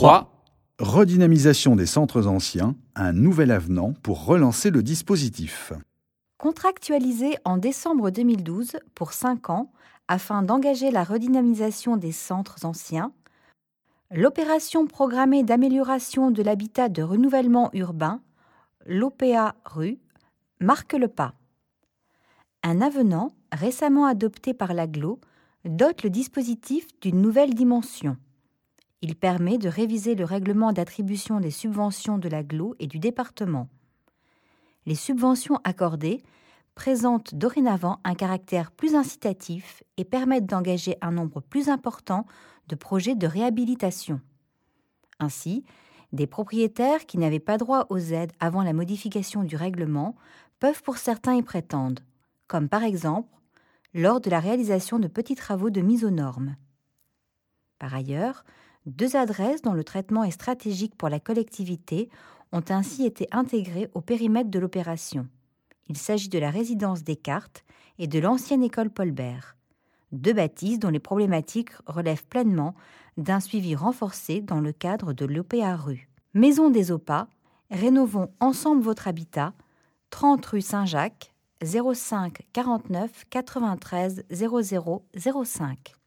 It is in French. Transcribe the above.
3. Redynamisation des centres anciens, un nouvel avenant pour relancer le dispositif. Contractualisé en décembre 2012 pour 5 ans afin d'engager la redynamisation des centres anciens, l'opération programmée d'amélioration de l'habitat de renouvellement urbain, l'OPA-RU, marque le pas. Un avenant, récemment adopté par l'AGLO, dote le dispositif d'une nouvelle dimension. Il permet de réviser le règlement d'attribution des subventions de l'AGLO et du département. Les subventions accordées présentent dorénavant un caractère plus incitatif et permettent d'engager un nombre plus important de projets de réhabilitation. Ainsi, des propriétaires qui n'avaient pas droit aux aides avant la modification du règlement peuvent pour certains y prétendre, comme par exemple lors de la réalisation de petits travaux de mise aux normes. Par ailleurs, 2 adresses dont le traitement est stratégique pour la collectivité ont ainsi été intégrées au périmètre de l'opération. Il s'agit de la résidence Descartes et de l'ancienne école Paul-Bert, 2 bâtisses dont les problématiques relèvent pleinement d'un suivi renforcé dans le cadre de l'OPA-RU. Maison des OPA, rénovons ensemble votre habitat, 30 rue Saint-Jacques, 05 49 93 00 05.